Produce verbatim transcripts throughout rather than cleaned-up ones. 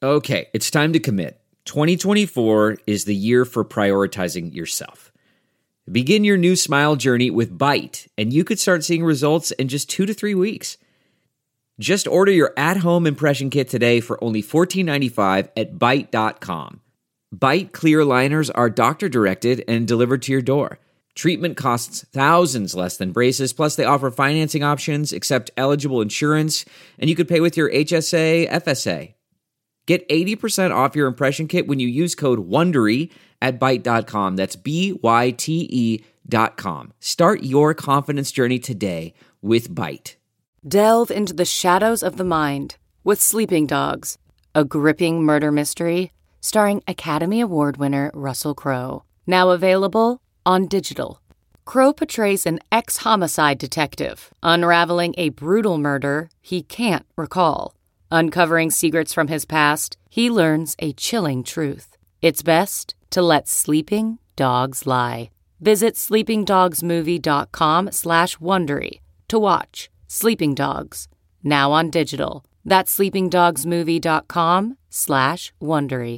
Okay, it's time to commit. twenty twenty-four is the year for prioritizing yourself. Begin your new smile journey with Byte, and you could start seeing results in just two to three weeks. Just order your at-home impression kit today for only fourteen ninety-five at byte dot com. Byte clear aligners are doctor-directed and delivered to your door. Treatment costs thousands less than braces, plus they offer financing options, accept eligible insurance, and you could pay with your H S A, F S A. Get eighty percent off your impression kit when you use code WONDERY at byte dot com. That's B Y T E dot com. Start your confidence journey today with Byte. Delve into the shadows of the mind with Sleeping Dogs, a gripping murder mystery starring Academy Award winner Russell Crowe. Now available on digital. Crowe portrays an ex-homicide detective unraveling a brutal murder he can't recall. Uncovering secrets from his past, he learns a chilling truth. It's best to let sleeping dogs lie. Visit sleepingdogsmovie.com slash Wondery to watch Sleeping Dogs, now on digital. That's sleepingdogsmovie.com slash Wondery.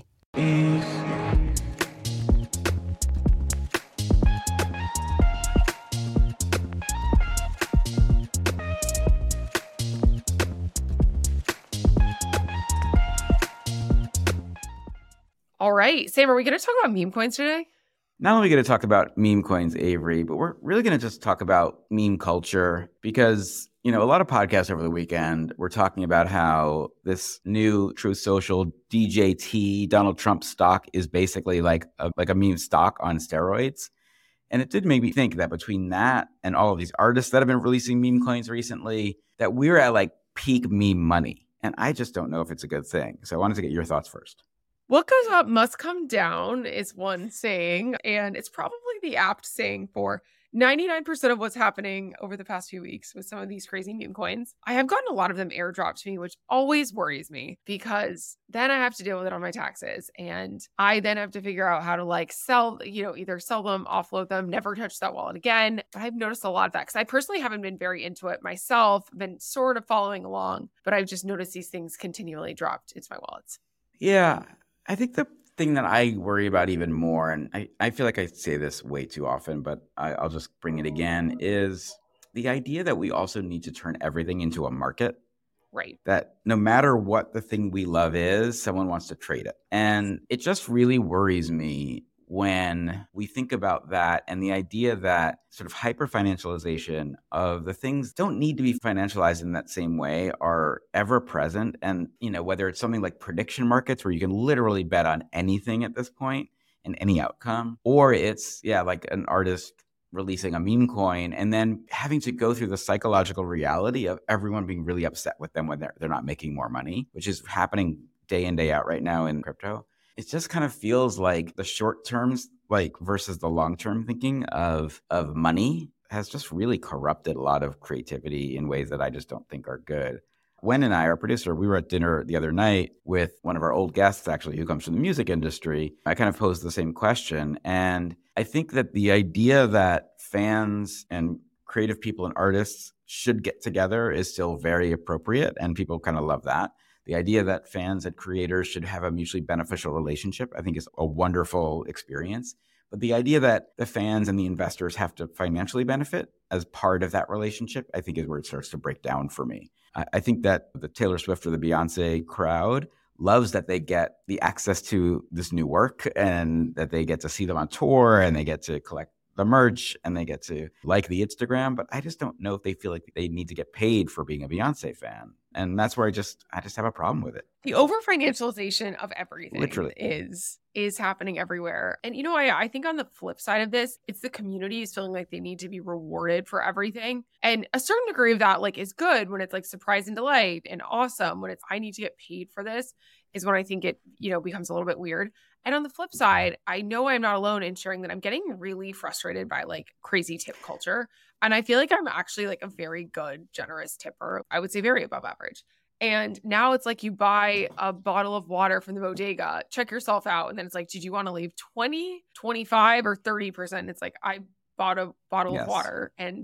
All right, Sam, are we going to talk about meme coins today? Not only are we going to talk about meme coins, Avery, but we're really going to just talk about meme culture because, you know, a lot of podcasts over the weekend were talking about how this new Truth Social D J T Donald Trump stock is basically like a, like a meme stock on steroids. And it did make me think that between that and all of these artists that have been releasing meme coins recently, that we're at like peak meme money. And I just don't know if it's a good thing. So I wanted to get your thoughts first. What goes up must come down is one saying, and it's probably the apt saying for ninety-nine percent of what's happening over the past few weeks with some of these crazy meme coins. I have gotten a lot of them airdropped to me, which always worries me because then I have to deal with it on my taxes. And I then have to figure out how to like sell, you know, either sell them, offload them, never touch that wallet again. But I've noticed a lot of that because I personally haven't been very into it myself, been sort of following along, but I've just noticed these things continually dropped into my wallets. Yeah. I think the thing that I worry about even more, and I, I feel like I say this way too often, but I, I'll just bring it again, is the idea that we also need to turn everything into a market. Right. That no matter what the thing we love is, someone wants to trade it. And it just really worries me when we think about that and the idea that sort of hyper-financialization of the things don't need to be financialized in that same way are ever present. And, you know, whether it's something like prediction markets where you can literally bet on anything at this point and any outcome, or it's, yeah, like an artist releasing a meme coin and then having to go through the psychological reality of everyone being really upset with them when they're, they're not making more money, which is happening day in, day out right now in crypto. It just kind of feels like the short terms, like versus the long term thinking of of money has just really corrupted a lot of creativity in ways that I just don't think are good. Wen and I, our producer, we were at dinner the other night with one of our old guests, actually, who comes from the music industry. I kind of posed the same question. And I think that the idea that fans and creative people and artists should get together is still very appropriate. And people kind of love that. The idea that fans and creators should have a mutually beneficial relationship, I think, is a wonderful experience. But the idea that the fans and the investors have to financially benefit as part of that relationship, I think is where it starts to break down for me. I, I think that the Taylor Swift or the Beyonce crowd loves that they get the access to this new work and that they get to see them on tour and they get to collect the merch and they get to like the Instagram. But I just don't know if they feel like they need to get paid for being a Beyonce fan. And that's where I just I just have a problem with it. The over financialization of everything Literally. is is happening everywhere. And you know, I, I think on the flip side of this, it's the community is feeling like they need to be rewarded for everything. And a certain degree of that like is good when it's like surprise and delight and awesome. When it's I need to get paid for this is when I think it, you know, becomes a little bit weird. And on the flip side, I know I'm not alone in sharing that I'm getting really frustrated by like crazy tip culture. And I feel like I'm actually like a very good, generous tipper. I would say very above average. And now it's like you buy a bottle of water from the bodega, check yourself out. And then it's like, did you want to leave twenty, twenty-five or thirty percent? It's like, I bought a bottle Yes. of water and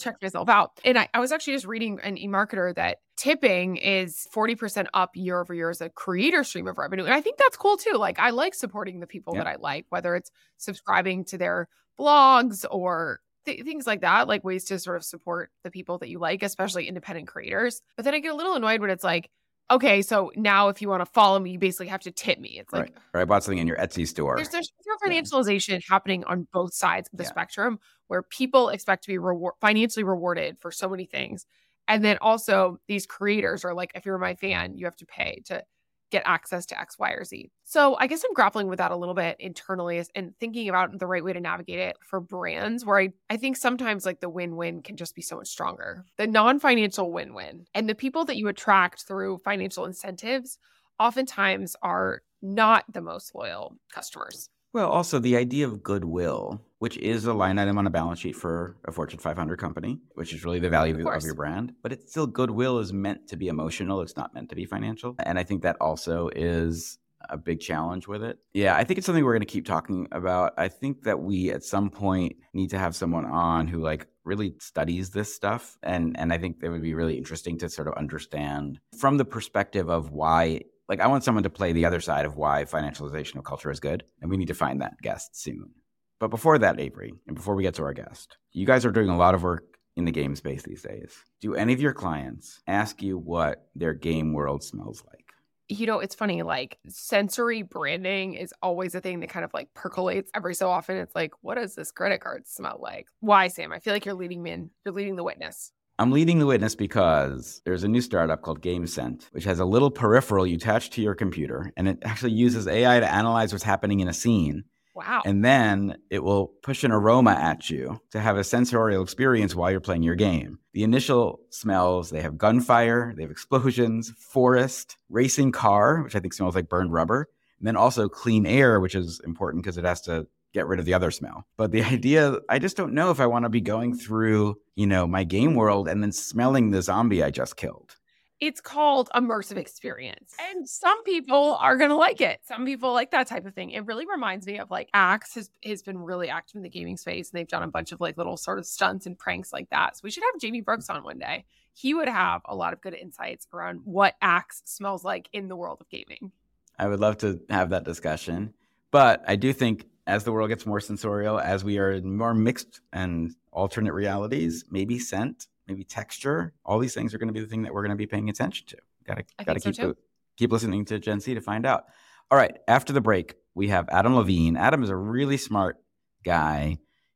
check myself out. And I, I was actually just reading an eMarketer that tipping is forty percent up year over year as a creator stream of revenue. And I think that's cool too. Like I like supporting the people Yeah. that I like, whether it's subscribing to their blogs or th- things like that, like ways to sort of support the people that you like, especially independent creators. But then I get a little annoyed when it's like, okay, so now if you want to follow me, you basically have to tip me. It's like, right. Or I bought something in your Etsy store. there's there's financialization happening on both sides of the Yeah. spectrum where people expect to be reward financially rewarded for so many things. And then also these creators are like, if you're my fan, you have to pay to get access to X, Y, or Z. So I guess I'm grappling with that a little bit internally and thinking about the right way to navigate it for brands where I, I think sometimes like the win-win can just be so much stronger. The non-financial win-win and the people that you attract through financial incentives oftentimes are not the most loyal customers. Well, also the idea of goodwill, which is a line item on a balance sheet for a Fortune five hundred company, which is really the value Of of, of course. your brand. But it's still goodwill is meant to be emotional. It's not meant to be financial. And I think that also is a big challenge with it. Yeah, I think it's something we're going to keep talking about. I think that we at some point need to have someone on who like really studies this stuff. And, and I think it would be really interesting to sort of understand from the perspective of why. Like, I want someone to play the other side of why financialization of culture is good, and we need to find that guest soon. But before that, Avery, and before we get to our guest, you guys are doing a lot of work in the game space these days. Do any of your clients ask you what their game world smells like? You know, it's funny, like sensory branding is always a thing that kind of like percolates every so often. It's like, what does this credit card smell like? Why, Sam? I feel like you're leading me in. You're leading the witness. I'm leading the witness because there's a new startup called GameScent, which has a little peripheral you attach to your computer, and it actually uses A I to analyze what's happening in a scene. Wow. And then it will push an aroma at you to have a sensorial experience while you're playing your game. The initial smells, they have gunfire, they have explosions, forest, racing car, which I think smells like burned rubber, and then also clean air, which is important because it has to get rid of the other smell. But the idea, I just don't know if I want to be going through, you know, my game world and then smelling the zombie I just killed. It's called immersive experience. And some people are going to like it. Some people like that type of thing. It really reminds me of like Axe has, has been really active in the gaming space, and they've done a bunch of like little sort of stunts and pranks like that. So we should have Jamie Brooks on one day. He would have a lot of good insights around what Axe smells like in the world of gaming. I would love to have that discussion. But I do think as the world gets more sensorial, as we are in more mixed and alternate realities, maybe scent, maybe texture, all these things are going to be the thing that we're going to be paying attention to. Got to I got to think so keep too. keep listening to Gen Z to find out. All right, after the break, we have Adam Levine. Adam is a really smart guy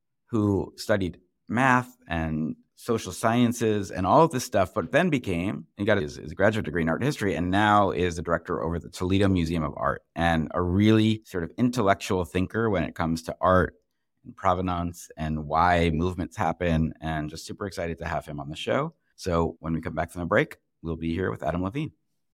who studied math and social sciences and all of this stuff, but then became, he got his, his graduate degree in art history, and now is the director over the Toledo Museum of Art, and a really sort of intellectual thinker when it comes to art and provenance and why movements happen, and just super excited to have him on the show. So when we come back from the break, we'll be here with Adam Levine.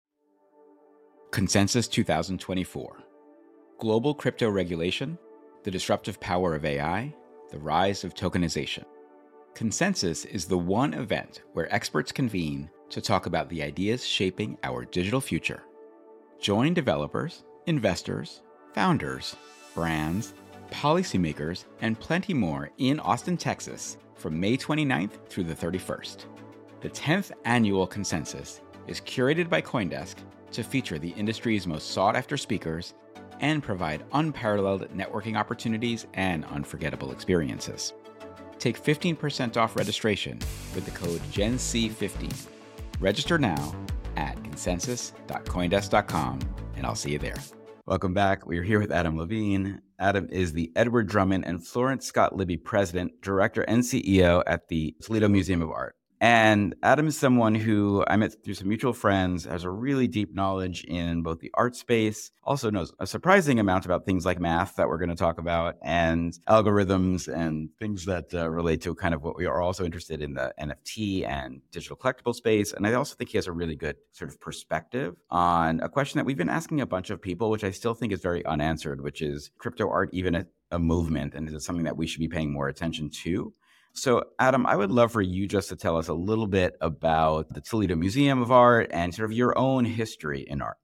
Consensus twenty twenty-four. Global crypto regulation, the disruptive power of A I, the rise of tokenization. Consensus is the one event where experts convene to talk about the ideas shaping our digital future. Join developers, investors, founders, brands, policymakers, and plenty more in Austin, Texas from May twenty-ninth through the thirty-first. The tenth annual Consensus is curated by CoinDesk to feature the industry's most sought-after speakers and provide unparalleled networking opportunities and unforgettable experiences. Take fifteen percent off registration with the code Gen C fifteen. Register now at consensus dot coindesk dot com, and I'll see you there. Welcome back. We're here with Adam Levine. Adam is the Edward Drummond and Florence Scott Libby President, Director, and C E O at the Toledo Museum of Art. And Adam is someone who I met through some mutual friends, has a really deep knowledge in both the art space, also knows a surprising amount about things like math that we're going to talk about, and algorithms and things that uh, relate to kind of what we are also interested in, the N F T and digital collectible space. And I also think he has a really good sort of perspective on a question that we've been asking a bunch of people, which I still think is very unanswered, which is crypto art even a, a movement? And is it something that we should be paying more attention to? So, Adam, I would love for you just to tell us a little bit about the Toledo Museum of Art and sort of your own history in art.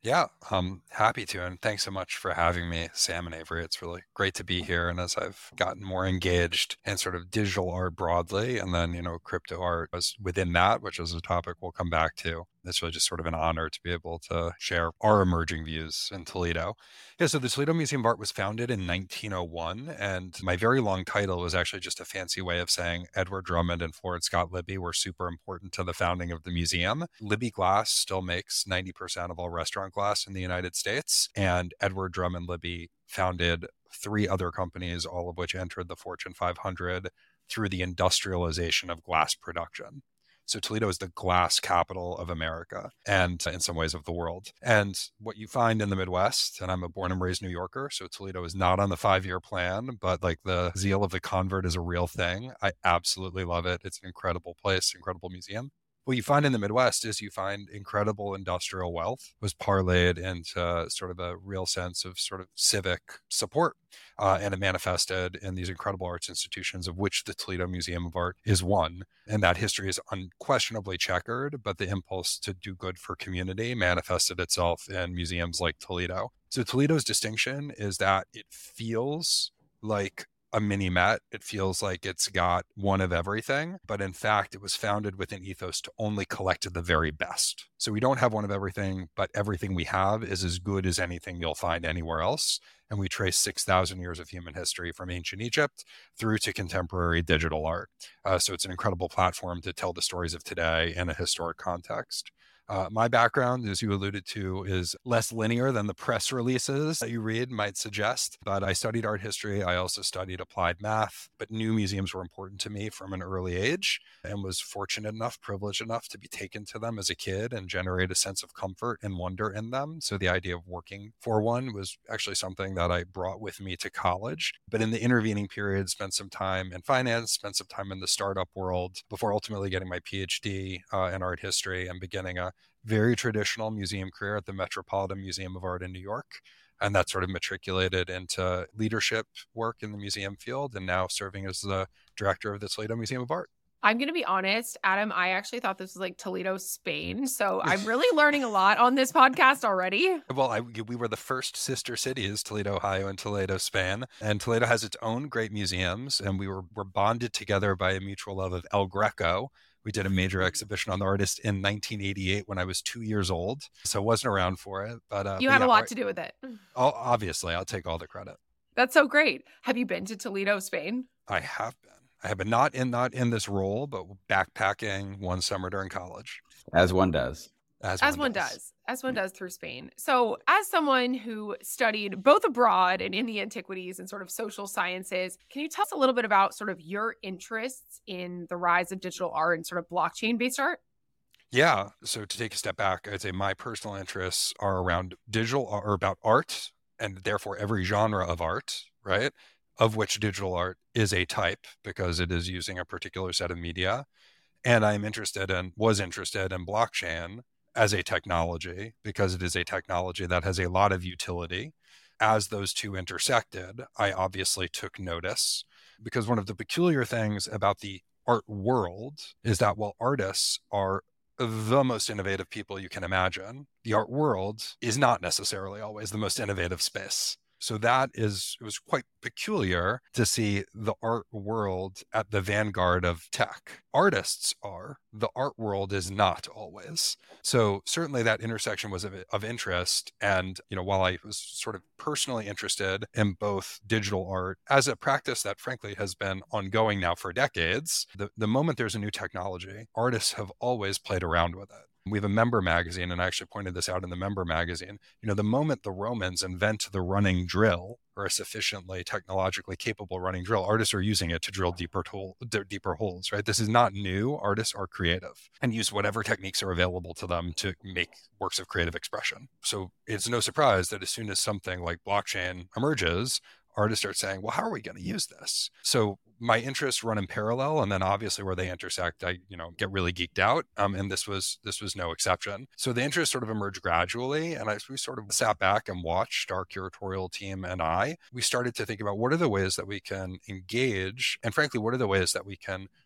Yeah, I'm happy to. And thanks so much for having me, Sam and Avery. It's really great to be here. And as I've gotten more engaged in sort of digital art broadly, and then, you know, crypto art was within that, which is a topic we'll come back to. It's really just sort of an honor to be able to share our emerging views in Toledo. Yeah, so the Toledo Museum of Art was founded in nineteen oh one, and my very long title was actually just a fancy way of saying Edward Drummond and Florence Scott Libby were super important to the founding of the museum. Libby Glass still makes ninety percent of all restaurant glass in the United States, and Edward Drummond Libby founded three other companies, all of which entered the Fortune five hundred through the industrialization of glass production. So Toledo is the glass capital of America and in some ways of the world. And what you find in the Midwest, and I'm a born and raised New Yorker, so Toledo is not on the five-year plan, but like the zeal of the convert is a real thing. I absolutely love it. It's an incredible place, incredible museum. What you find in the Midwest is you find incredible industrial wealth was parlayed into sort of a real sense of sort of civic support. Uh, and it manifested in these incredible arts institutions, of which the Toledo Museum of Art is one. And that history is unquestionably checkered, but the impulse to do good for community manifested itself in museums like Toledo. So Toledo's distinction is that it feels like a mini Met. It feels like it's got one of everything, but in fact, it was founded with an ethos to only collect the very best. So we don't have one of everything, but everything we have is as good as anything you'll find anywhere else. And we trace six thousand years of human history from ancient Egypt through to contemporary digital art. Uh, so it's an incredible platform to tell the stories of today in a historic context. Uh, my background, as you alluded to, is less linear than the press releases that you read might suggest, but I studied art history. I also studied applied math, but new museums were important to me from an early age and was fortunate enough, privileged enough to be taken to them as a kid and generate a sense of comfort and wonder in them. So the idea of working for one was actually something that I brought with me to college. But in the intervening period, spent some time in finance, spent some time in the startup world before ultimately getting my PhD uh, in art history and beginning a very traditional museum career at the Metropolitan Museum of Art in New York. And that sort of matriculated into leadership work in the museum field and now serving as the director of the Toledo Museum of Art. I'm going to be honest, Adam, I actually thought this was like Toledo, Spain. So I'm really learning a lot on this podcast already. Well, I, we were the first sister cities, Toledo, Ohio, and Toledo, Spain. And Toledo has its own great museums. And we were, were bonded together by a mutual love of El Greco. We did a major exhibition on the artist in nineteen eighty-eight when I was two years old. So I wasn't around for it. But uh, you but had yeah, a lot art, to do with it. Oh, obviously, I'll take all the credit. That's so great. Have you been to Toledo, Spain? I have been. I have been not in not in this role, but backpacking one summer during college. As one does. As, as one, one does. does. As one does through Spain. So as someone who studied both abroad and in the antiquities and sort of social sciences, can you tell us a little bit about sort of your interests in the rise of digital art and sort of blockchain-based art? Yeah. So to take a step back, I'd say my personal interests are around digital or about art and therefore every genre of art, right? Of which digital art is a type because it is using a particular set of media. And I'm interested in, was interested in blockchain as a technology because it is a technology that has a lot of utility. As those two intersected, I obviously took notice because one of the peculiar things about the art world is that while artists are the most innovative people you can imagine, the art world is not necessarily always the most innovative space. So that is, it was quite peculiar to see the art world at the vanguard of tech. Artists are, the art world is not always. So certainly that intersection was of, of interest. And, you know, while I was sort of personally interested in both digital art as a practice that frankly has been ongoing now for decades, the, the moment there's a new technology, artists have always played around with it. We have a member magazine, and I actually pointed this out in the member magazine. You know, the moment the Romans invent the running drill, or a sufficiently technologically capable running drill, artists are using it to drill deeper, tool, deeper holes, right? This is not new. Artists are creative and use whatever techniques are available to them to make works of creative expression. So it's no surprise that as soon as something like blockchain emerges, artists start saying, well, how are we going to use this? So my interests run in parallel, and then obviously where they intersect, I, you know, get really geeked out. Um, and this was this was no exception. So the interests sort of emerged gradually, and I we sort of sat back and watched our curatorial team and I. We started to think about what are the ways that we can engage, and frankly, what are the ways that we can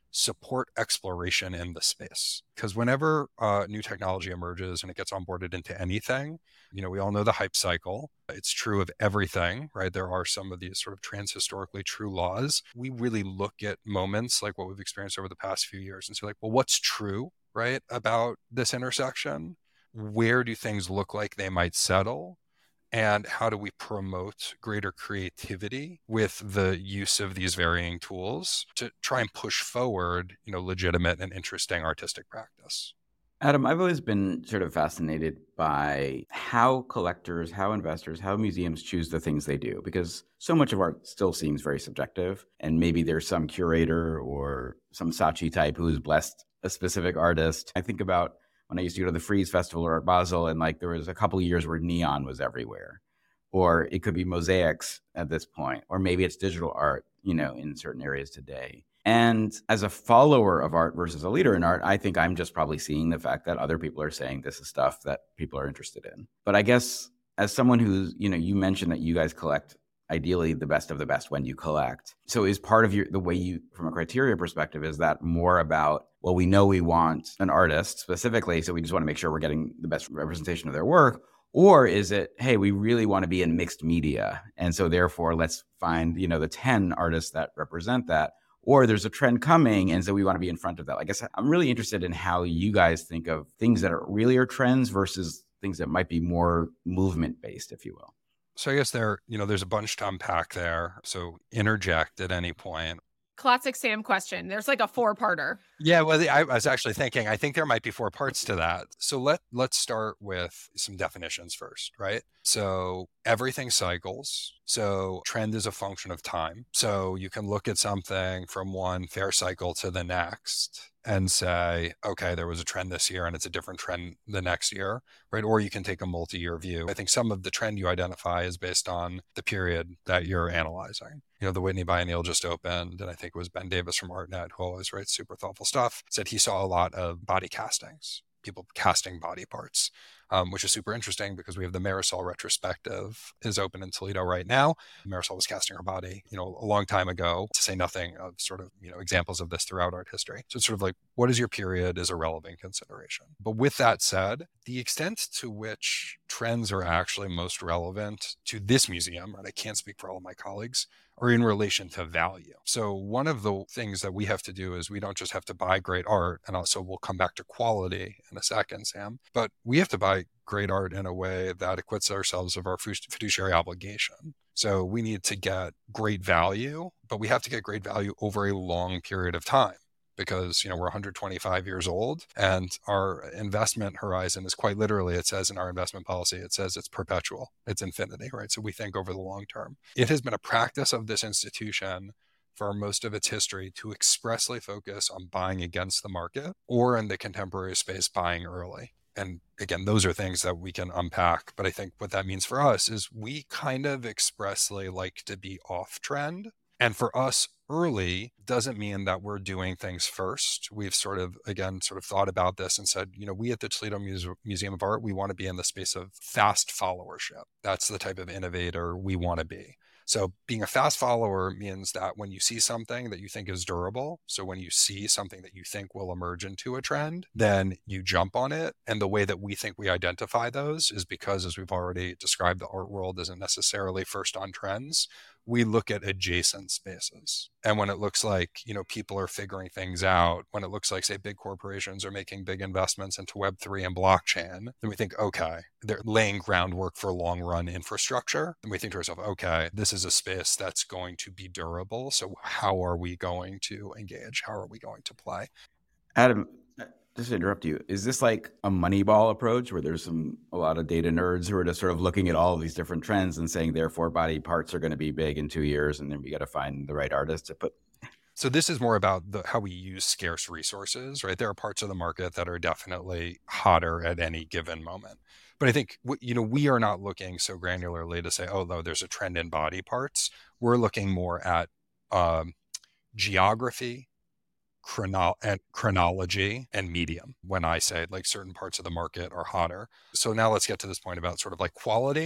support exploration in the space. Because whenever uh, new technology emerges and it gets onboarded into anything, you know, we all know the hype cycle. It's true of everything, right? There are some of these sort of transhistorically true laws. We really look at moments like what we've experienced over the past few years and say, like, well, what's true, right, about this intersection? Where do things look like they might settle? And how do we promote greater creativity with the use of these varying tools to try and push forward, you know, legitimate and interesting artistic practice? Adam, I've always been sort of fascinated by how collectors, how investors, how museums choose the things they do, because so much of art still seems very subjective. And maybe there's some curator or some Saatchi type who's blessed a specific artist. I think about when I used to go to the Frieze Festival or Art Basel, and like there was a couple of years where neon was everywhere. Or it could be mosaics at this point, or maybe it's digital art, you know, in certain areas today. And as a follower of art versus a leader in art, I think I'm just probably seeing the fact that other people are saying this is stuff that people are interested in. But I guess as someone who's, you know, you mentioned that you guys collect ideally the best of the best when you collect. So is part of your the way you, from a criteria perspective, is that more about, well, we know we want an artist specifically, so we just want to make sure we're getting the best representation of their work? Or is it, hey, we really want to be in mixed media, and so therefore let's find, you know, the ten artists that represent that? Or there's a trend coming, and so we want to be in front of that. I guess I'm really interested in how you guys think of things that are really are trends versus things that might be more movement-based, if you will. So I guess there, you know, there's a bunch to unpack there. So interject at any point. Classic Sam question. There's like a four-parter. Yeah, well, I was actually thinking, I think there might be four parts to that. So let, let's start with some definitions first, right? So everything cycles. So trend is a function of time. So you can look at something from one fair cycle to the next and say, okay, there was a trend this year and it's a different trend the next year, right? Or you can take a multi-year view. I think some of the trend you identify is based on the period that you're analyzing. You know, the Whitney Biennial just opened, and I think it was Ben Davis from ArtNet, who always writes super thoughtful stuff, said he saw a lot of body castings, people casting body parts, um, which is super interesting because we have the Marisol retrospective is open in Toledo right now. Marisol was casting her body, you know, a long time ago, to say nothing of sort of, you know, examples of this throughout art history. So it's sort of like, what is your period is a relevant consideration. But with that said, the extent to which trends are actually most relevant to this museum, and I can't speak for all of my colleagues, are in relation to value. So one of the things that we have to do is we don't just have to buy great art, and also we'll come back to quality in a second, Sam, but we have to buy great art in a way that acquits ourselves of our fiduciary obligation. So we need to get great value, but we have to get great value over a long period of time, because, you know, we're one hundred twenty-five years old and our investment horizon is quite literally, it says in our investment policy, it says it's perpetual, it's infinity, right? So we think over the long term. It has been a practice of this institution for most of its history to expressly focus on buying against the market, or in the contemporary space, buying early. And again, those are things that we can unpack. But I think what that means for us is we kind of expressly like to be off trend. And for us, early doesn't mean that we're doing things first. We've sort of, again, sort of thought about this and said, you know, we at the Toledo Muse- Museum of Art, we want to be in the space of fast followership. That's the type of innovator we want to be. So being a fast follower means that when you see something that you think is durable, so when you see something that you think will emerge into a trend, then you jump on it. And the way that we think we identify those is because, as we've already described, the art world isn't necessarily first on trends. We look at adjacent spaces. And when it looks like, you know, people are figuring things out, when it looks like, say, big corporations are making big investments into Web three and blockchain, then we think, okay, they're laying groundwork for long run infrastructure. And we think to ourselves, okay, this is a space that's going to be durable. So how are we going to engage? How are we going to play? Adam, just to interrupt you, is this like a Moneyball approach where there's some a lot of data nerds who are just sort of looking at all of these different trends and saying, therefore, body parts are going to be big in two years, and then we got to find the right artist to put? So this is more about the, how we use scarce resources, right? There are parts of the market that are definitely hotter at any given moment. But I think, you know, we are not looking so granularly to say, oh, no, there's a trend in body parts. We're looking more at um, geography, Chrono- and chronology and medium when I say like certain parts of the market are hotter. So now let's get to this point about sort of like quality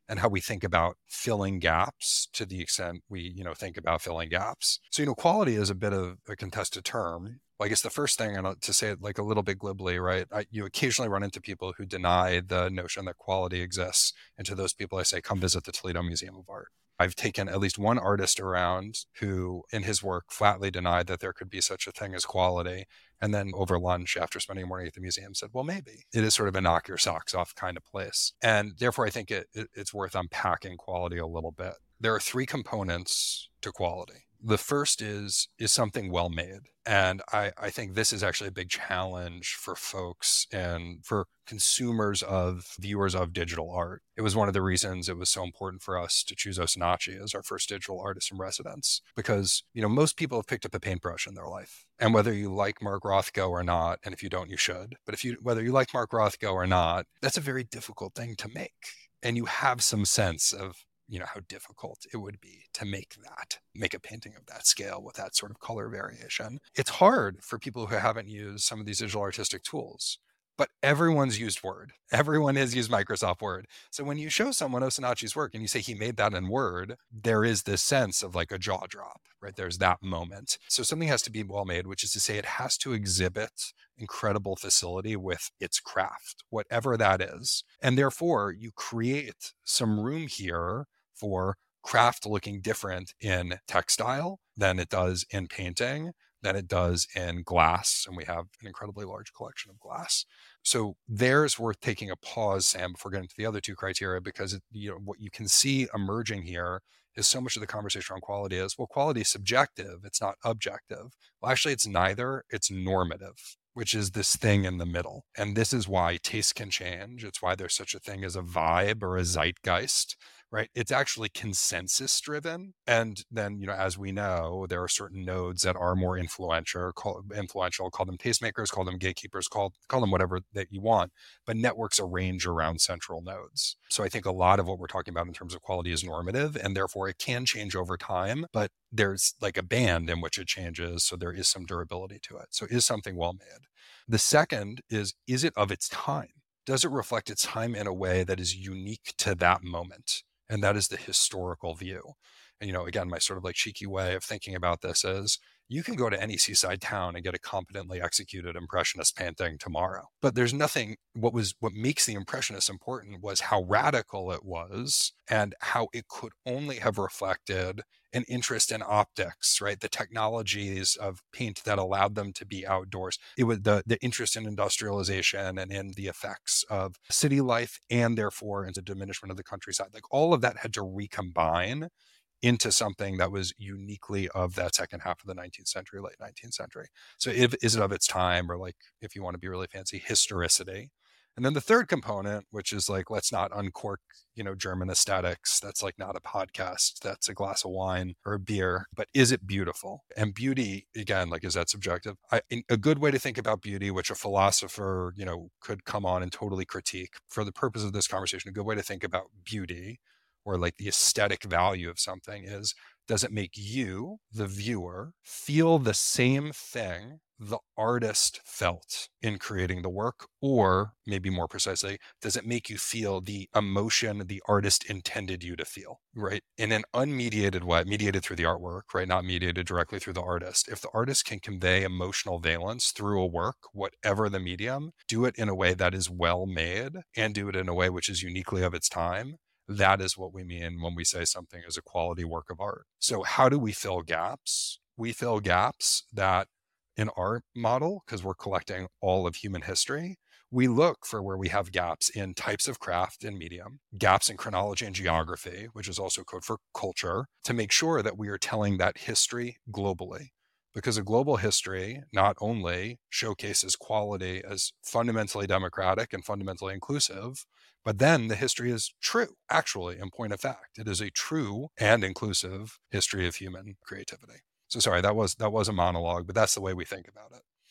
and how we think about filling gaps to the extent we, you know, think about filling gaps. So, you know, quality is a bit of a contested term. Well, I guess the first thing, and to say it like a little bit glibly, right? I, you occasionally run into people who deny the notion that quality exists. And to those people, I say, come visit the Toledo Museum of Art. I've taken at least one artist around who, in his work, flatly denied that there could be such a thing as quality. And then over lunch, after spending a morning at the museum, said, well, maybe. It is sort of a knock your socks off kind of place. And therefore, I think it, it, it's worth unpacking quality a little bit. There are three components to quality. The first is is something well made. And I, I think this is actually a big challenge for folks and for consumers of viewers of digital art. It was one of the reasons it was so important for us to choose Osinachi as our first digital artist in residence, because, you know, most people have picked up a paintbrush in their life. And whether you like Mark Rothko or not, and if you don't, you should, but if you whether you like Mark Rothko or not, that's a very difficult thing to make. And you have some sense of, you know, how difficult it would be to make that, make a painting of that scale with that sort of color variation. It's hard for people who haven't used some of these digital artistic tools, but everyone's used Word. Everyone has used Microsoft Word. So when you show someone Osinachi's work and you say he made that in Word, there is this sense of like a jaw drop, right? There's that moment. So something has to be well made, which is to say it has to exhibit incredible facility with its craft, whatever that is. And therefore, you create some room here for craft looking different in textile than it does in painting, than it does in glass. And we have an incredibly large collection of glass. So there's worth taking a pause, Sam, before getting to the other two criteria, because it, you know, what you can see emerging here is so much of the conversation on quality is, well, quality is subjective. It's not objective. Well, actually, it's neither. It's normative, which is this thing in the middle. And this is why taste can change. It's why there's such a thing as a vibe or a zeitgeist, right? It's actually consensus driven. And then, you know, as we know, there are certain nodes that are more influential, call, influential, call them tastemakers, call them gatekeepers, call, call them whatever that you want. But networks arrange around central nodes. So I think a lot of what we're talking about in terms of quality is normative, and therefore it can change over time, but there's like a band in which it changes. So there is some durability to it. So is something well made. The second is, is it of its time? Does it reflect its time in a way that is unique to that moment? And that is the historical view. And, you know, again, my sort of like cheeky way of thinking about this is you can go to any seaside town and get a competently executed Impressionist painting tomorrow. But there's nothing, what was, what makes the Impressionists important was how radical it was and how it could only have reflected an interest in optics, right? The technologies of paint that allowed them to be outdoors. It was the, the interest in industrialization and in the effects of city life and therefore into diminishment of the countryside. Like all of that had to recombine into something that was uniquely of that second half of the nineteenth century, late nineteenth century. So if, is it of its time, or like, if you want to be really fancy, historicity. And then the third component, which is like, let's not uncork, you know, German aesthetics. That's like not a podcast. That's a glass of wine or a beer. But is it beautiful? And beauty, again, like, is that subjective? I, a good way to think about beauty, which a philosopher, you know, could come on and totally critique for the purpose of this conversation, a good way to think about beauty, or like the aesthetic value of something is, does it make you, the viewer, feel the same thing the artist felt in creating the work? Or maybe more precisely, does it make you feel the emotion the artist intended you to feel, right? In an unmediated way, mediated through the artwork, right? Not mediated directly through the artist. If the artist can convey emotional valence through a work, whatever the medium, do it in a way that is well made and do it in a way which is uniquely of its time, that is what we mean when we say something is a quality work of art. So how do we fill gaps? We fill gaps that in our model, because we're collecting all of human history, we look for where we have gaps in types of craft and medium, gaps in chronology and geography, which is also code for culture, to make sure that we are telling that history globally. Because a global history not only showcases quality as fundamentally democratic and fundamentally inclusive, but then the history is true, actually, in point of fact. It is a true and inclusive history of human creativity. So sorry, that was that was a monologue, but that's the way we think about it.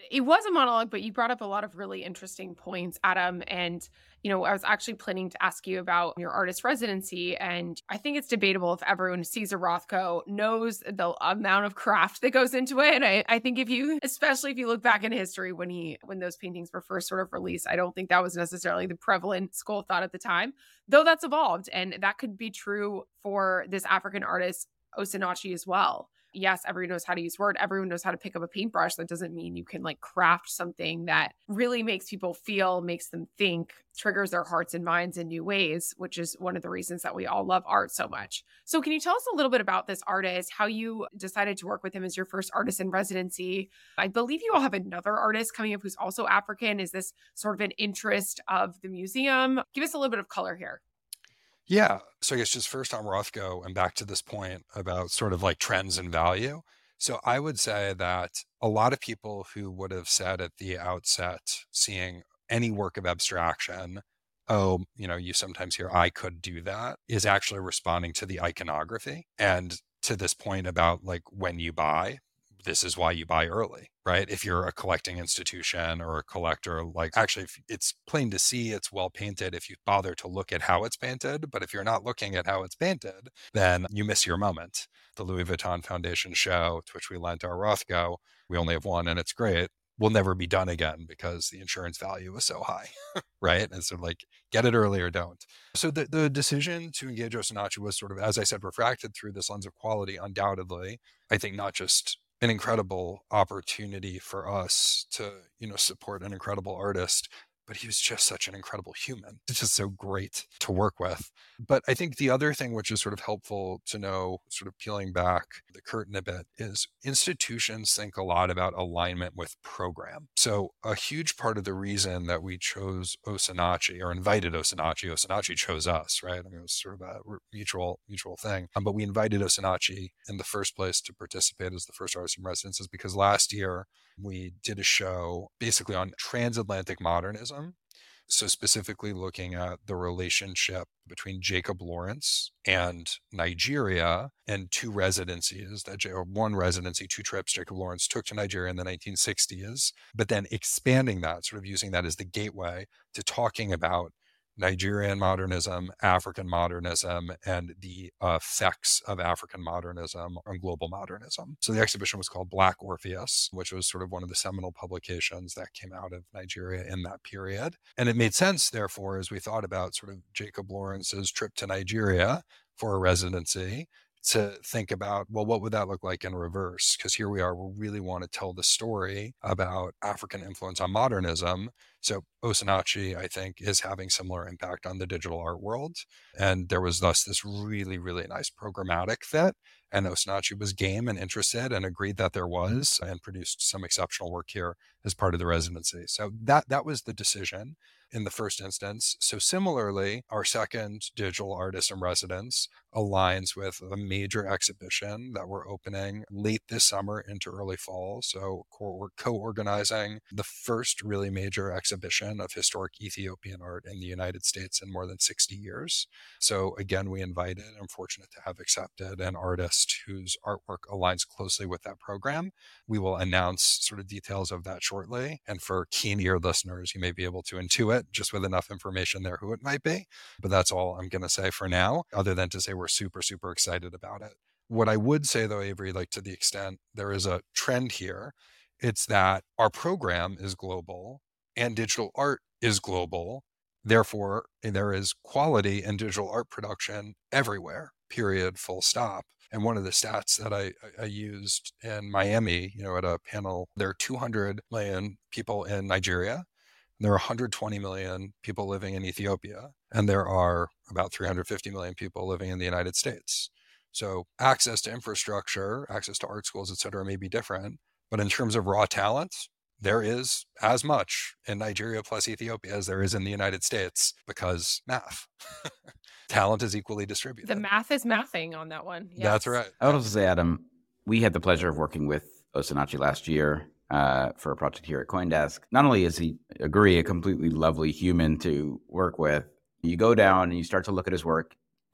It was a monologue, but you brought up a lot of really interesting points, Adam. And, you know, I was actually planning to ask you about your artist residency. And I think it's debatable if everyone who sees a Rothko knows the amount of craft that goes into it. And I, I think if you, especially if you look back in history when he, when those paintings were first sort of released, I don't think that was necessarily the prevalent school of thought at the time, though that's evolved. And that could be true for this African artist, Osinachi, as well. Yes, everyone knows how to use Word. Everyone knows how to pick up a paintbrush. That doesn't mean you can like craft something that really makes people feel, makes them think, triggers their hearts and minds in new ways, which is one of the reasons that we all love art so much. So can you tell us a little bit about this artist, how you decided to work with him as your first artist in residency? I believe you all have another artist coming up who's also African. Is this sort of an interest of the museum? Give us a little bit of color here. Yeah. So I guess just first on Rothko and back to this point about sort of like trends and value. So I would say that a lot of people who would have said at the outset, seeing any work of abstraction, oh, you know, you sometimes hear, I could do that, is actually responding to the iconography. And to this point about like when you buy, this is why you buy early, right? If you're a collecting institution or a collector, like actually if it's plain to see, it's well painted if you bother to look at how it's painted. But if you're not looking at how it's painted, then you miss your moment. The Louis Vuitton Foundation show, to which we lent our Rothko, we only have one and it's great, will never be done again because the insurance value is so high, right? And so like, get it early or don't. So the, the decision to engage Osinachi was sort of, as I said, refracted through this lens of quality, undoubtedly. I think not just an incredible opportunity for us to, you know, support an incredible artist, but he was just such an incredible human. It's just so great to work with. But I think the other thing which is sort of helpful to know, sort of peeling back the curtain a bit, is institutions think a lot about alignment with program. So a huge part of the reason that we chose Osinachi or invited Osinachi, Osinachi chose us, right? I mean, it was sort of a mutual mutual thing. Um, but we invited Osinachi in the first place to participate as the first artist in residence is because last year we did a show basically on transatlantic modernism. So specifically looking at the relationship between Jacob Lawrence and Nigeria and two residencies that, or one residency, two trips Jacob Lawrence took to Nigeria in the nineteen sixties, but then expanding that, sort of using that as the gateway to talking about Nigerian modernism, African modernism, and the effects of African modernism on global modernism. So the exhibition was called Black Orpheus, which was sort of one of the seminal publications that came out of Nigeria in that period. And it made sense, therefore, as we thought about sort of Jacob Lawrence's trip to Nigeria for a residency, to think about, well, what would that look like in reverse? Because here we are, we really want to tell the story about African influence on modernism. So Osinachi, I think, is having similar impact on the digital art world. And there was thus this really, really nice programmatic fit. And Osinachi was game and interested and agreed that there was and produced some exceptional work here as part of the residency. So that that was the decision in the first instance. So similarly, our second digital artist in residence aligns with a major exhibition that we're opening late this summer into early fall. So we're co-organizing the first really major exhibition of historic Ethiopian art in the United States in more than sixty years. So again, we invited, I'm fortunate to have accepted, an artist whose artwork aligns closely with that program. We will announce sort of details of that shortly. And for keen-ear listeners, you may be able to intuit just with enough information there who it might be. But that's all I'm going to say for now, other than to say we're super, super excited about it. What I would say, though, Avery, like to the extent there is a trend here, it's that our program is global and digital art is global. Therefore, there is quality in digital art production everywhere, period, full stop. And one of the stats that I, I used in Miami, you know, at a panel, there are two hundred million people in Nigeria. There are one hundred twenty million people living in Ethiopia, and there are about three hundred fifty million people living in the United States. So access to infrastructure, access to art schools, et cetera, may be different. But in terms of raw talent, there is as much in Nigeria plus Ethiopia as there is in the United States because math. Talent is equally distributed. The math is mathing on that one. Yes. That's right. I would also say, Adam, we had the pleasure of working with Osinachi last year uh, for a project here at CoinDesk. Not only is he, agree, a completely lovely human to work with, you go down and you start to look at his work.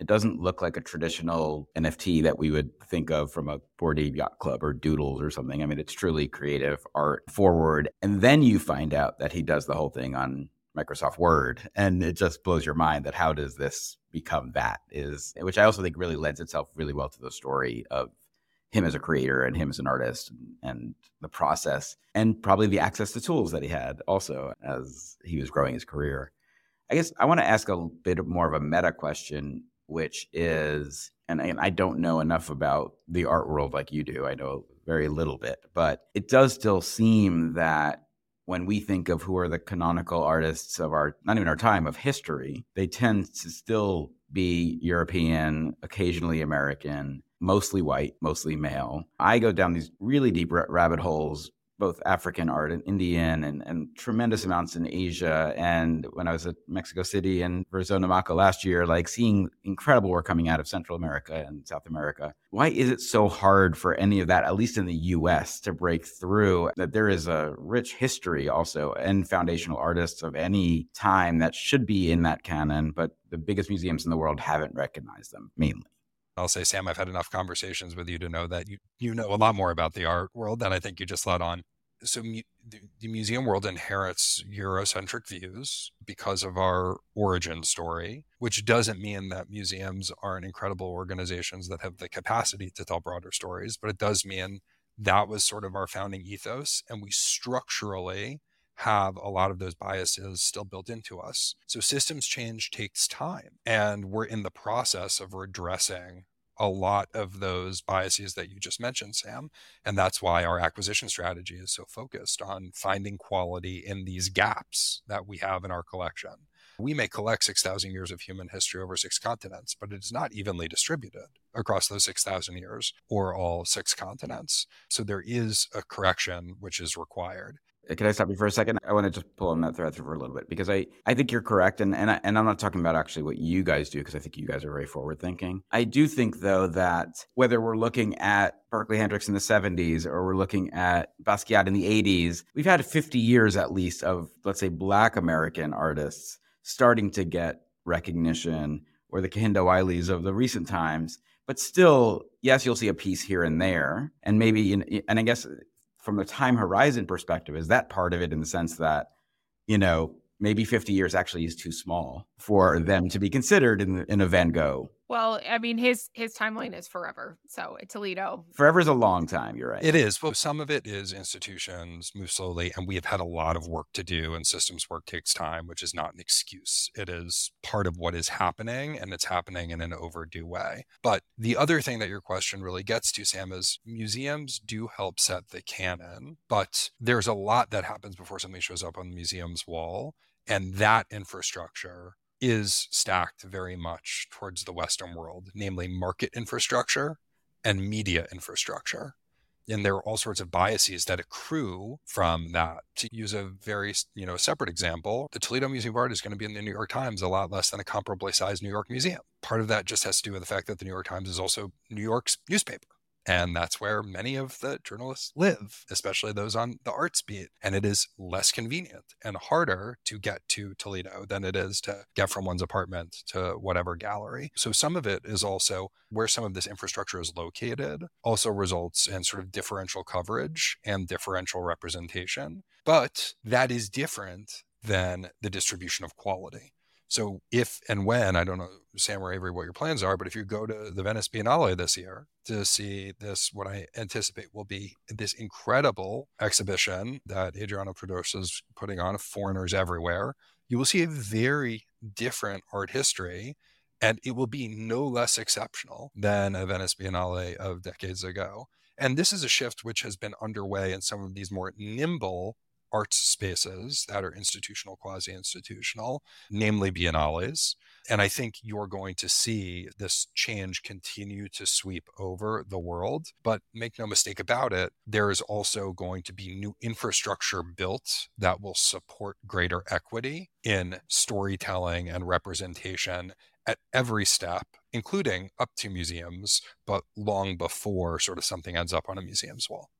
It doesn't look like a traditional N F T that we would think of from a Bored Ape Yacht Club or Doodles or something. I mean, it's truly creative art forward. And then you find out that he does the whole thing on Microsoft Word. And it just blows your mind that how does this become that is, which I also think really lends itself really well to the story of him as a creator and him as an artist and the process and probably the access to tools that he had also as he was growing his career. I guess I want to ask a bit more of a meta question, which is, and I, I don't know enough about the art world like you do. I know very little bit, but it does still seem that when we think of who are the canonical artists of our, not even our time, of history, they tend to still be European, occasionally American, mostly white, mostly male. I go down these really deep ra- rabbit holes, both African art and Indian and, and tremendous amounts in Asia. And when I was at Mexico City and Verzonomaka last year, like seeing incredible work coming out of Central America and South America. Why is it so hard for any of that, at least in the U S, to break through? That there is a rich history also and foundational artists of any time that should be in that canon, but the biggest museums in the world haven't recognized them mainly. I'll say, Sam, I've had enough conversations with you to know that you, you know a lot more about the art world than I think you just let on. So mu- the, the museum world inherits Eurocentric views because of our origin story, which doesn't mean that museums aren't incredible organizations that have the capacity to tell broader stories, but it does mean that was sort of our founding ethos. And we structurally have a lot of those biases still built into us. So systems change takes time. And we're in the process of redressing a lot of those biases that you just mentioned, Sam. And that's why our acquisition strategy is so focused on finding quality in these gaps that we have in our collection. We may collect six thousand years of human history over six continents, but it is not evenly distributed across those six thousand years or all six continents. So there is a correction which is required. Can I stop you for a second? I want to just pull on that thread for a little bit because I, I think you're correct. And and, I, and I'm not talking about actually what you guys do because I think you guys are very forward thinking. I do think, though, that whether we're looking at Berkeley Hendricks in the seventies or we're looking at Basquiat in the eighties, we've had fifty years at least of, let's say, Black American artists starting to get recognition, or the Kehinde Wileys of the recent times. But still, yes, you'll see a piece here and there. And maybe, in, and I guess from a time horizon perspective, is that part of it in the sense that, you know, maybe fifty years actually is too small for them to be considered in, in a Van Gogh. Well, I mean, his his timeline is forever. So at Toledo. Forever is a long time, you're right. It is. Well, some of it is institutions move slowly, and we have had a lot of work to do, and systems work takes time, which is not an excuse. It is part of what is happening, and it's happening in an overdue way. But the other thing that your question really gets to, Sam, is museums do help set the canon, but there's a lot that happens before something shows up on the museum's wall, and that infrastructure is stacked very much towards the Western world, namely market infrastructure and media infrastructure. And there are all sorts of biases that accrue from that. To use a very, you know, separate example, the Toledo Museum of Art is going to be in the New York Times a lot less than a comparably sized New York museum. Part of that just has to do with the fact that the New York Times is also New York's newspaper. And that's where many of the journalists live, especially those on the arts beat. And it is less convenient and harder to get to Toledo than it is to get from one's apartment to whatever gallery. So some of it is also where some of this infrastructure is located also results in sort of differential coverage and differential representation. But that is different than the distribution of quality. So if and when, I don't know, Sam or Avery, what your plans are, but if you go to the Venice Biennale this year to see this, what I anticipate will be this incredible exhibition that Adriano Pradosa is putting on of foreigners everywhere, you will see a very different art history, and it will be no less exceptional than a Venice Biennale of decades ago. And this is a shift which has been underway in some of these more nimble arts spaces that are institutional, quasi-institutional, namely biennales. And I think you're going to see this change continue to sweep over the world. But make no mistake about it, there is also going to be new infrastructure built that will support greater equity in storytelling and representation at every step, including up to museums, but long before sort of something ends up on a museum's wall.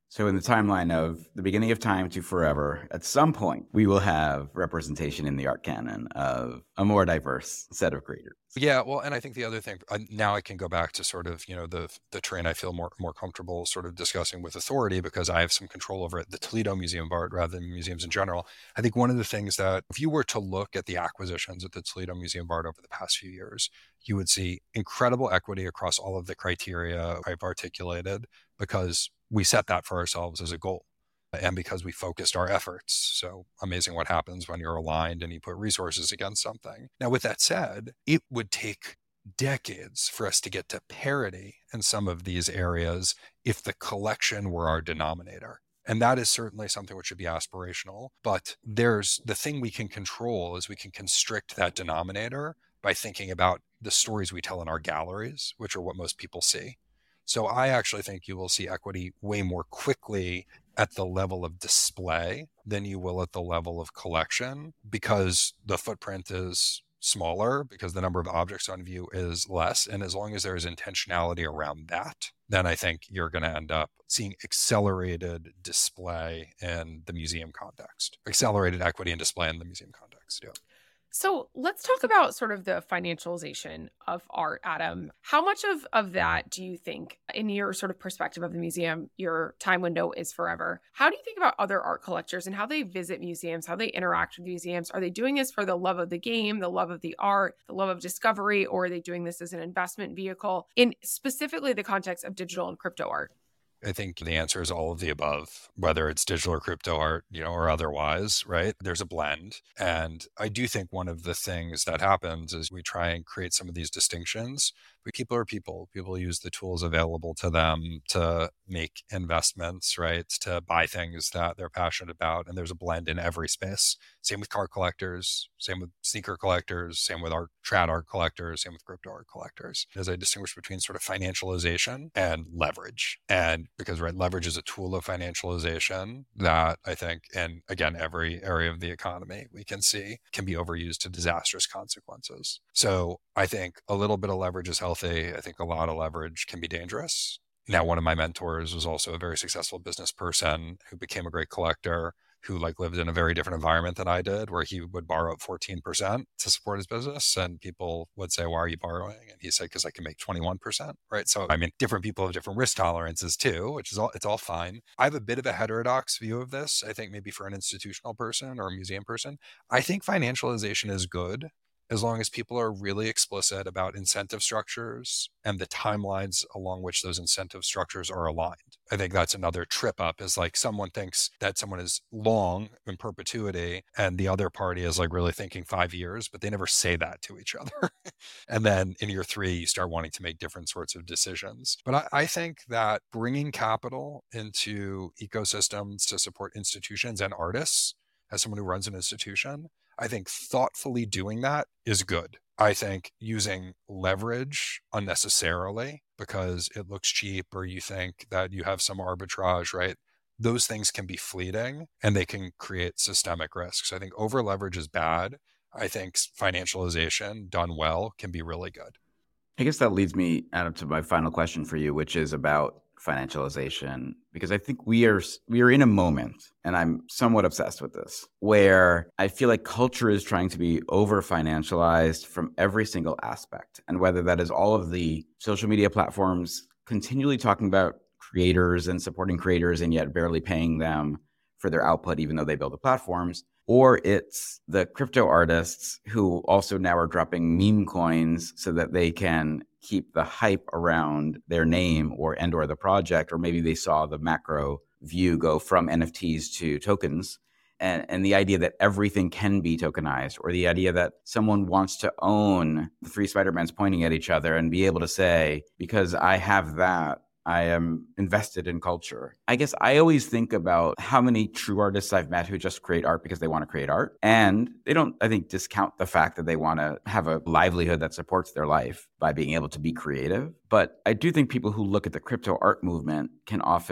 So in the timeline of the beginning of time to forever, at some point, we will have representation in the art canon of a more diverse set of creators. Yeah, well, and I think the other thing, uh, now I can go back to sort of, you know, the the train I feel more more comfortable sort of discussing with authority because I have some control over it, the Toledo Museum of Art rather than museums in general. I think one of the things that if you were to look at the acquisitions at the Toledo Museum of Art over the past few years, you would see incredible equity across all of the criteria I've articulated because we set that for ourselves as a goal. And because we focused our efforts. So amazing what happens when you're aligned and you put resources against something. Now, with that said, it would take decades for us to get to parity in some of these areas if the collection were our denominator. And that is certainly something which should be aspirational. But there's the thing we can control is we can constrict that denominator by thinking about the stories we tell in our galleries, which are what most people see. So I actually think you will see equity way more quickly at the level of display than you will at the level of collection because the footprint is smaller, because the number of objects on view is less. And as long as there is intentionality around that, then I think you're going to end up seeing accelerated display in the museum context, accelerated equity and display in the museum context. Yeah. So let's talk about sort of the financialization of art, Adam. How much of, of that do you think, in your sort of perspective of the museum, your time window is forever? How do you think about other art collectors and how they visit museums, how they interact with museums? Are they doing this for the love of the game, the love of the art, the love of discovery, or are they doing this as an investment vehicle in specifically the context of digital and crypto art? I think the answer is all of the above, whether it's digital or crypto art, you know, or otherwise, right? There's a blend. And I do think one of the things that happens is we try and create some of these distinctions, but people are people. People use the tools available to them to make investments, right? To buy things that they're passionate about. And there's a blend in every space. Same with car collectors, same with sneaker collectors, same with art, trad art collectors, same with crypto art collectors. As I distinguish between sort of financialization and leverage. And because right, leverage is a tool of financialization that I think, and again, every area of the economy we can see can be overused to disastrous consequences. So I think a little bit of leverage is healthy. I think a lot of leverage can be dangerous. Now, one of my mentors was also a very successful business person who became a great collector, who like lived in a very different environment than I did, where he would borrow fourteen percent to support his business. And people would say, why are you borrowing? And he said, because I can make twenty-one percent, right? So, I mean, different people have different risk tolerances too, which is all, it's all fine. I have a bit of a heterodox view of this. I think maybe for an institutional person or a museum person, I think financialization is good as long as people are really explicit about incentive structures and the timelines along which those incentive structures are aligned. I think that's another trip up is like someone thinks that someone is long in perpetuity and the other party is like really thinking five years, but they never say that to each other. And then in year three, you start wanting to make different sorts of decisions. But I, I think that bringing capital into ecosystems to support institutions and artists, as someone who runs an institution, I think thoughtfully doing that is good. I think using leverage unnecessarily because it looks cheap or you think that you have some arbitrage, right? Those things can be fleeting and they can create systemic risks. I think over leverage is bad. I think financialization done well can be really good. I guess that leads me, Adam, to my final question for you, which is about financialization, because I think we are we are in a moment, and I'm somewhat obsessed with this, where I feel like culture is trying to be over financialized from every single aspect. And whether that is all of the social media platforms continually talking about creators and supporting creators and yet barely paying them for their output, even though they build the platforms, or it's the crypto artists who also now are dropping meme coins so that they can keep the hype around their name or and or the project, or maybe they saw the macro view go from N F Ts to tokens. And, and the idea that everything can be tokenized, or the idea that someone wants to own the three Spider-Mans pointing at each other and be able to say, because I have that, I am invested in culture. I guess I always think about how many true artists I've met who just create art because they want to create art. And they don't, I think, discount the fact that they want to have a livelihood that supports their life by being able to be creative. But I do think people who look at the crypto art movement can often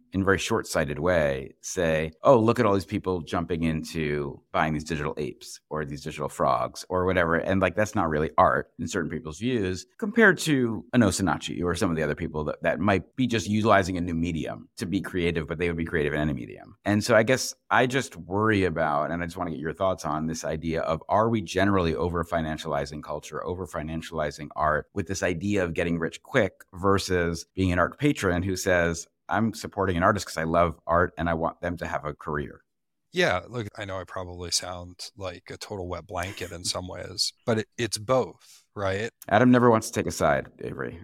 in a very short-sighted way, say, oh, look at all these people jumping into buying these digital apes or these digital frogs or whatever. And like, that's not really art in certain people's views compared to an Osinachi or some of the other people that, that might be just utilizing a new medium to be creative, but they would be creative in any medium. And so I guess I just worry about, and I just want to get your thoughts on this idea of, are we generally over-financializing culture, over-financializing art with this idea of getting rich quick versus being an art patron who says, I'm supporting an artist because I love art and I want them to have a career. Yeah, look, I know I probably sound like a total wet blanket in some ways, but it, it's both, right? Adam never wants to take a side, Avery.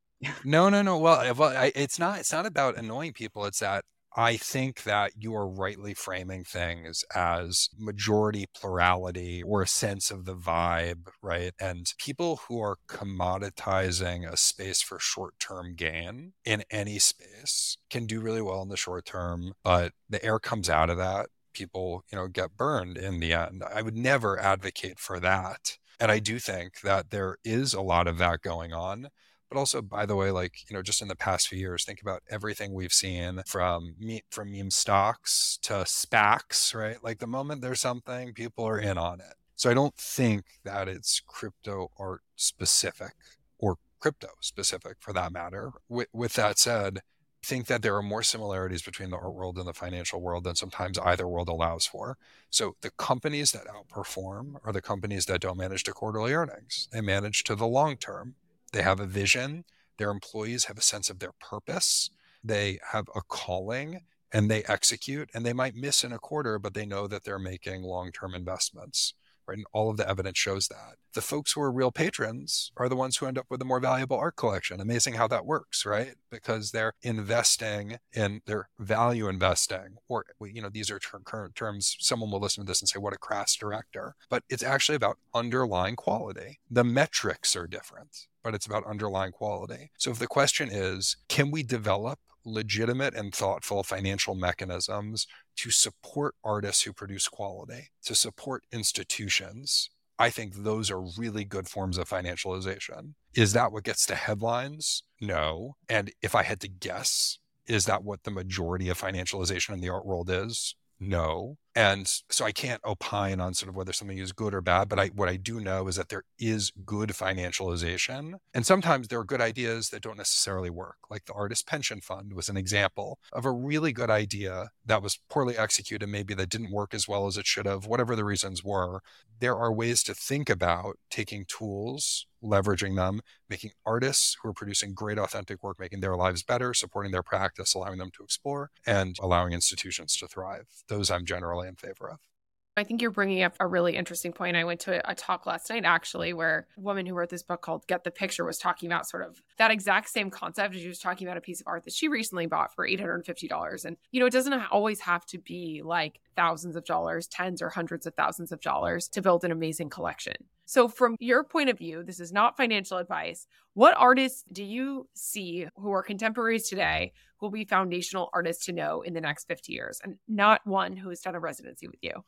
No, no, no. Well, well I, it's not. It's not about annoying people. It's that I think that you are rightly framing things as majority plurality or a sense of the vibe, right? And people who are commoditizing a space for short-term gain in any space can do really well in the short term, but the air comes out of that. People, you know, get burned in the end. I would never advocate for that. And I do think that there is a lot of that going on. But also, by the way, like, you know, just in the past few years, think about everything we've seen from me- from meme stocks to SPACs, right? Like the moment there's something, people are in on it. So I don't think that it's crypto art specific or crypto specific for that matter. With, with that said, I think that there are more similarities between the art world and the financial world than sometimes either world allows for. So the companies that outperform are the companies that don't manage to quarterly earnings. They manage to the long term. They have a vision. Their employees have a sense of their purpose. They have a calling and they execute, and they might miss in a quarter, but they know that they're making long-term investments, right? And all of the evidence shows that. The folks who are real patrons are the ones who end up with a more valuable art collection. Amazing how that works, right? Because they're investing in their value investing, or, you know, these are ter- current terms. Someone will listen to this and say, what a crass director. But it's actually about underlying quality. The metrics are different, but it's about underlying quality. So if the question is, can we develop legitimate and thoughtful financial mechanisms to support artists who produce quality, to support institutions? I think those are really good forms of financialization. Is that what gets to headlines? No. And if I had to guess, is that what the majority of financialization in the art world is? No. And so I can't opine on sort of whether something is good or bad, but I, what I do know is that there is good financialization. And sometimes there are good ideas that don't necessarily work. Like the Artist Pension Fund was an example of a really good idea that was poorly executed, maybe that didn't work as well as it should have, whatever the reasons were. There are ways to think about taking tools, leveraging them, making artists who are producing great authentic work, making their lives better, supporting their practice, allowing them to explore, and allowing institutions to thrive. Those I'm generally in favor of. I think you're bringing up a really interesting point. I went to a talk last night, actually, where a woman who wrote this book called Get the Picture was talking about sort of that exact same concept. She was talking about a piece of art that she recently bought for eight hundred fifty dollars. And, you know, it doesn't always have to be like thousands of dollars, tens or hundreds of thousands of dollars to build an amazing collection. So from your point of view, this is not financial advice. What artists do you see who are contemporaries today who will be foundational artists to know in the next fifty years, and not one who has done a residency with you?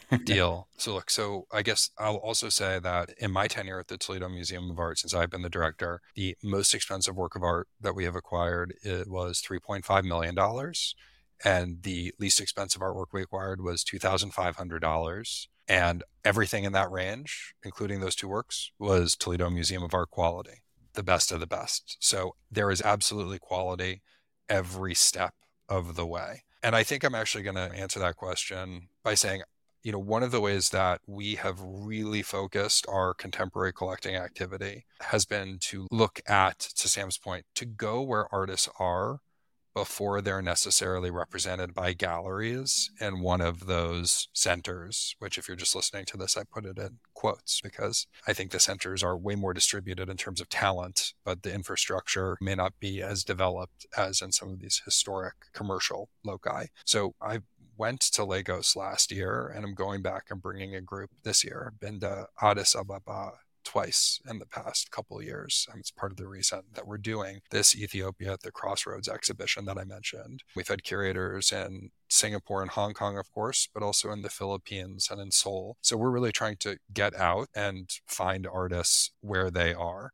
Deal. So look, so I guess I'll also say that in my tenure at the Toledo Museum of Art, since I've been the director, the most expensive work of art that we have acquired, it was three point five million dollars. And the least expensive artwork we acquired was two thousand five hundred dollars. And everything in that range, including those two works, was Toledo Museum of Art quality, the best of the best. So there is absolutely quality every step of the way. And I think I'm actually going to answer that question by saying, you know, one of the ways that we have really focused our contemporary collecting activity has been to look at, to Sam's point, to go where artists are before they're necessarily represented by galleries in one of those centers, which if you're just listening to this, I put it in quotes because I think the centers are way more distributed in terms of talent, but the infrastructure may not be as developed as in some of these historic commercial loci. So I went to Lagos last year and I'm going back and bringing a group this year. I've been to Addis Ababa twice in the past couple of years. And it's part of the reason that we're doing this Ethiopia at the Crossroads exhibition that I mentioned. We've had curators in Singapore and Hong Kong, of course, but also in the Philippines and in Seoul. So we're really trying to get out and find artists where they are.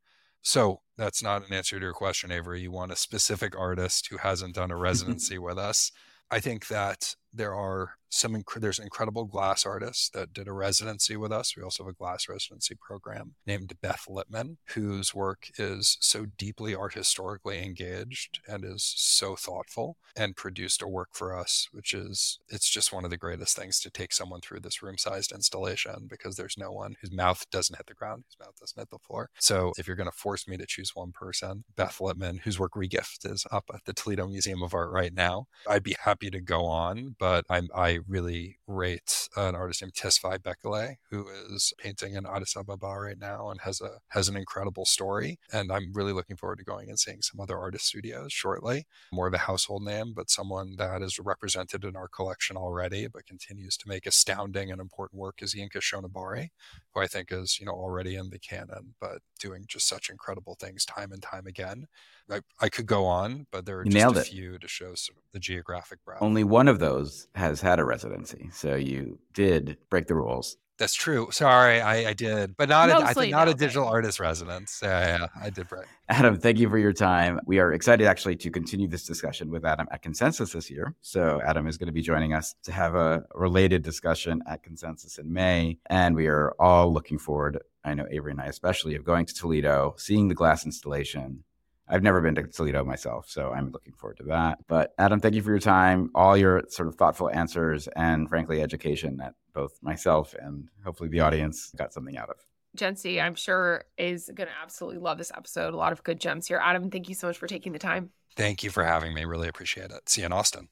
So that's not an answer to your question, Avery. You want a specific artist who hasn't done a residency with us. I think that there are some, inc- there's incredible glass artists that did a residency with us. We also have a glass residency program named Beth Lippman, whose work is so deeply art historically engaged and is so thoughtful, and produced a work for us, which is, it's just one of the greatest things to take someone through this room-sized installation, because there's no one whose mouth doesn't hit the ground, whose mouth doesn't hit the floor. So if you're going to force me to choose one person, Beth Lippman, whose work Regift is up at the Toledo Museum of Art right now, I'd be happy to go on, but I'm, I really rate an artist named Tesfaye Bekele, who is painting in Addis Ababa right now and has a has an incredible story. And I'm really looking forward to going and seeing some other artist studios shortly. More of a household name, but someone that is represented in our collection already, but continues to make astounding and important work, is Yinka Shonibari, who I think is, you know, already in the canon, but doing just such incredible things time and time again. I, I could go on, but there are You just nailed a it. few to show some, the geographic breadth. Only one of those has had a residency, so you did break the rules. That's true. Sorry, I, I did, but not a, I Mostly think not a nailed it. digital artist residence. Yeah, yeah, I did break. Adam, thank you for your time. We are excited actually to continue this discussion with Adam at Consensus this year. So Adam is going to be joining us to have a related discussion at Consensus in May. And we are all looking forward, I know Avery and I especially, of going to Toledo, seeing the glass installation. I've never been to Toledo myself, so I'm looking forward to that. But Adam, thank you for your time, all your sort of thoughtful answers, and frankly, education that both myself and hopefully the audience got something out of. Gen C, I'm sure, is going to absolutely love this episode. A lot of good gems here. Adam, thank you so much for taking the time. Thank you for having me. Really appreciate it. See you in Austin.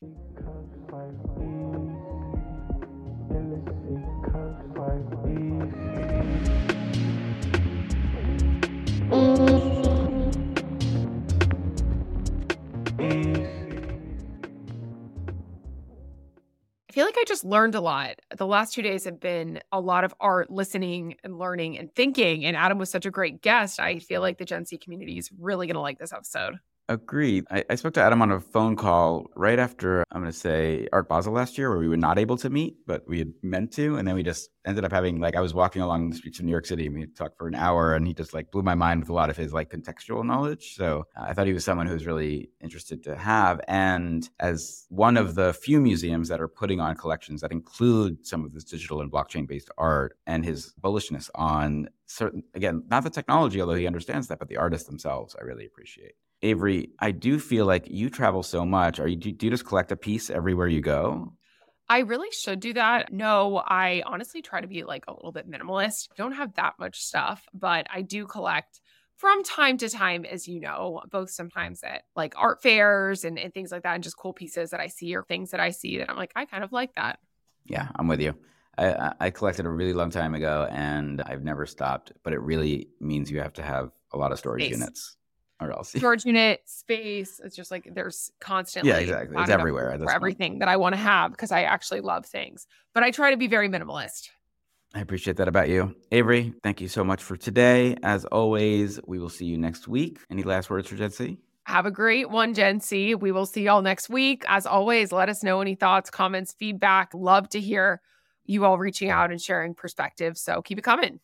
I feel like I just learned a lot. The last two days have been a lot of art, listening and learning and thinking. And Adam was such a great guest. I feel like the Gen C community is really going to like this episode. Agreed. I, I spoke to Adam on a phone call right after, I'm going to say, Art Basel last year, where we were not able to meet, but we had meant to. And then we just ended up having, like, I was walking along the streets of New York City and we talked for an hour, and he just, like, blew my mind with a lot of his, like, contextual knowledge. So uh, I thought he was someone who was really interested to have. And as one of the few museums that are putting on collections that include some of this digital and blockchain-based art, and his bullishness on certain, again, not the technology, although he understands that, but the artists themselves, I really appreciate. Avery, I do feel like you travel so much. Are you do, do you just collect a piece everywhere you go? I really should do that. No, I honestly try to be like a little bit minimalist. I don't have that much stuff, but I do collect from time to time, as you know, both sometimes at like art fairs and, and things like that, and just cool pieces that I see or things that I see that I'm like, I kind of like that. Yeah, I'm with you. I, I collected a really long time ago and I've never stopped, but it really means you have to have a lot of storage Space. units. Or else. Storage unit, space. It's just like there's constantly. Yeah, exactly. It's everywhere. At this for everything that I want to have, because I actually love things. But I try to be very minimalist. I appreciate that about you. Avery, thank you so much for today. As always, we will see you next week. Any last words for Gen C? Have a great one, Gen C. We will see y'all next week. As always, let us know any thoughts, comments, feedback. Love to hear you all reaching out and sharing perspectives. So keep it coming.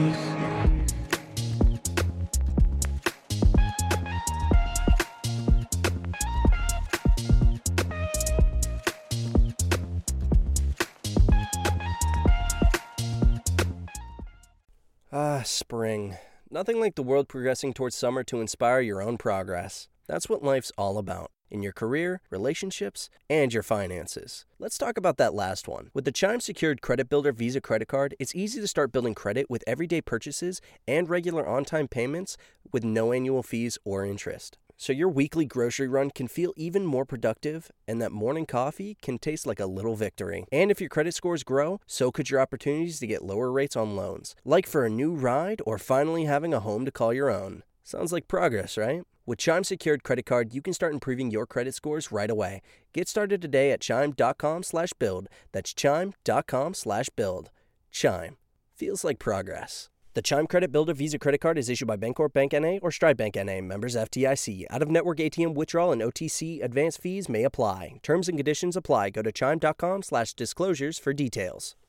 Ah, spring. Nothing like the world progressing towards summer to inspire your own progress. That's what life's all about. In your career, relationships, and your finances. Let's talk about that last one. With the Chime Secured Credit Builder Visa Credit Card, it's easy to start building credit with everyday purchases and regular on-time payments with no annual fees or interest. So your weekly grocery run can feel even more productive, and that morning coffee can taste like a little victory. And if your credit scores grow, so could your opportunities to get lower rates on loans. Like for a new ride or finally having a home to call your own. Sounds like progress, right? With Chime Secured Credit Card, you can start improving your credit scores right away. Get started today at chime.com slash build. That's chime.com slash build. Chime. Feels like progress. The Chime Credit Builder Visa Credit Card is issued by Bancorp Bank N A or Stride Bank N A, members F D I C. Out-of-network A T M withdrawal and O T C advance fees may apply. Terms and conditions apply. Go to chime.com slash disclosures for details.